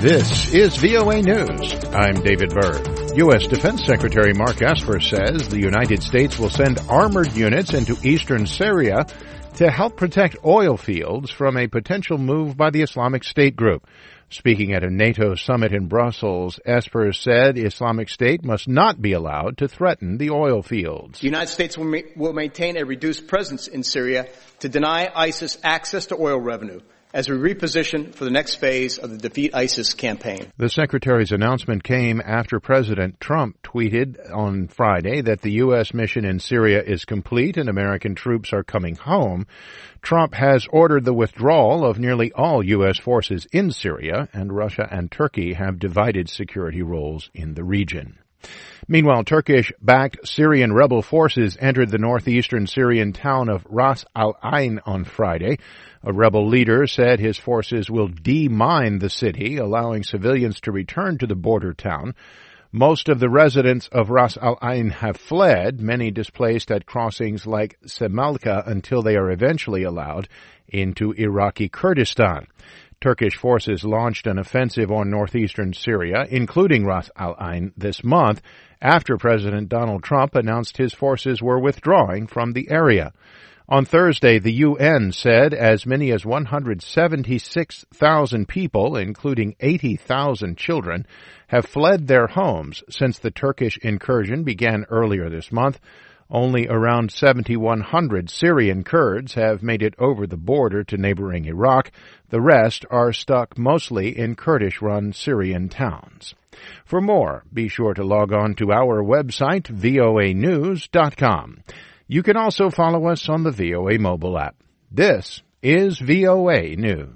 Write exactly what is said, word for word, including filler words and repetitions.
This is V O A News. I'm David Byrd. U S. Defense Secretary Mark Esper says the United States will send armored units into eastern Syria to help protect oil fields from a potential move by the Islamic State group. Speaking at a NATO summit in Brussels, Esper said Islamic State must not be allowed to threaten the oil fields. The United States will, ma- will maintain a reduced presence in Syria to deny ISIS access to oil revenue as we reposition for the next phase of the Defeat ISIS campaign. The Secretary's announcement came after President Trump tweeted on Friday that the U S mission in Syria is complete and American troops are coming home. Trump has ordered the withdrawal of nearly all U S forces in Syria, and Russia and Turkey have divided security roles in the region. Meanwhile, Turkish-backed Syrian rebel forces entered the northeastern Syrian town of Ras al-Ain on Friday. A rebel leader said his forces will demine the city, allowing civilians to return to the border town. Most of the residents of Ras al-Ain have fled, many displaced at crossings like Semalka until they are eventually allowed into Iraqi Kurdistan. Turkish forces launched an offensive on northeastern Syria, including Ras al-Ain, this month after President Donald Trump announced his forces were withdrawing from the area. On Thursday, the U N said as many as one hundred seventy-six thousand people, including eighty thousand children, have fled their homes since the Turkish incursion began earlier this month. Only around seventy-one hundred Syrian Kurds have made it over the border to neighboring Iraq. The rest are stuck mostly in Kurdish-run Syrian towns. For more, be sure to log on to our website, V O A news dot com. You can also follow us on the V O A mobile app. This is V O A News.